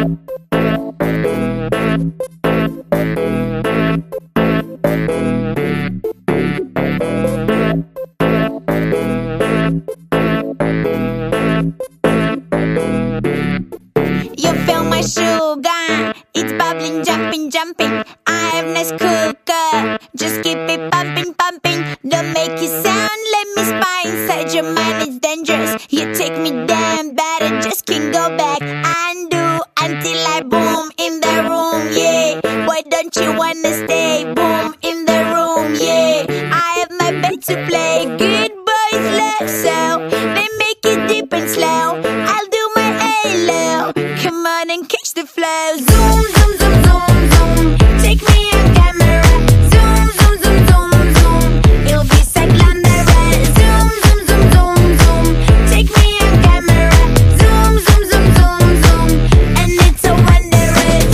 You feel my sugar, it's bubbling, jumping, jumping. I have nice cooker, just keep it pumping, pumping. Don't make it sound, let me spy inside your mind, it's dangerous. You take me down, but I just can't go back. Undo until I boom in the room, yeah. Why don't you wanna stay? Boom in the room, yeah. I have my bed to play, good boys love, so they make it deep and slow. I'll do my halo, come on and catch the flow. Zoom, zoom, zoom, zoom, zoom. Take me on camera. Zoom, zoom, zoom, zoom, zoom. It'll be glamorous. Zoom, zoom, zoom, zoom, zoom. Take me on camera. Zoom, zoom, zoom, zoom, zoom. And it's so wondrous.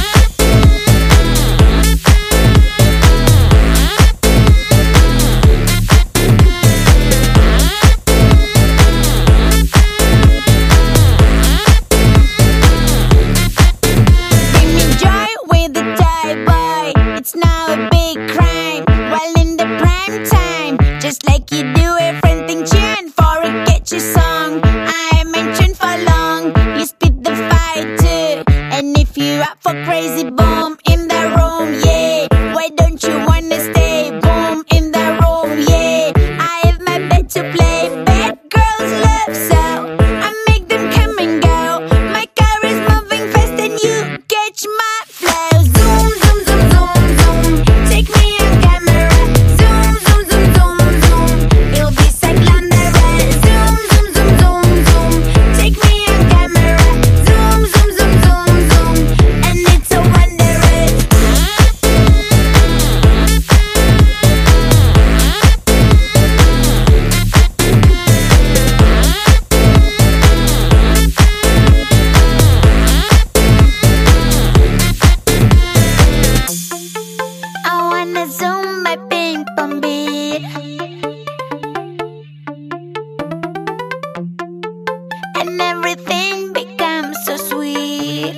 Bring me joy with the tie boy. It's now a big crime. Well in the prime time, just like you do everything tune for a catchy song. I mentioned for long, you spit the fire too. And if you're up for crazy, boom in the room, yeah. Why don't you wanna stay? Boom in the room, yeah. I have my bed to play, bad girls love, so I make them come and go. My car is moving fast and you catch my flow. Zoom, zoom, zoom, zoom, zoom. Take me on camera. Zoom, zoom, zoom, zoom, zoom. It'll be glamorous. Zoom, zoom, zoom, zoom, zoom. Take me on camera. Zoom, zoom, zoom, zoom, zoom. And it's so wondrous. I wanna zoom my ping pong beat, and everything becomes so sweet.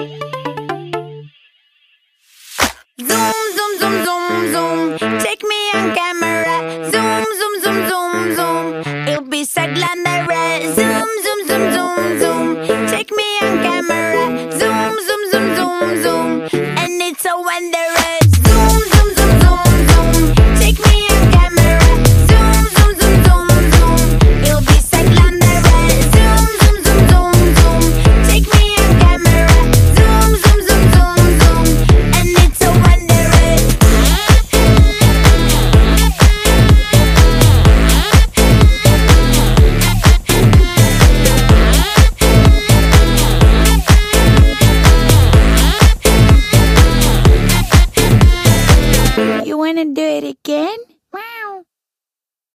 Zoom, zoom, zoom, zoom, zoom. Take me on camera. Zoom, zoom, zoom, zoom, zoom. It'll be glamorous. Zoom, zoom, zoom, zoom, zoom. Take me on camera. Zoom, zoom, zoom, zoom, zoom. And it's so wondrous. Zoom, zoom, zoom, zoom, zoom. Take me on camera. Zoom, zoom, zoom, zoom, zoom. It'll be glamorous. Zoom, zoom, zoom, zoom, zoom. Take me on camera. Zoom, zoom, zoom, zoom, zoom. And it's so wondrous. You wanna do it again? Wow.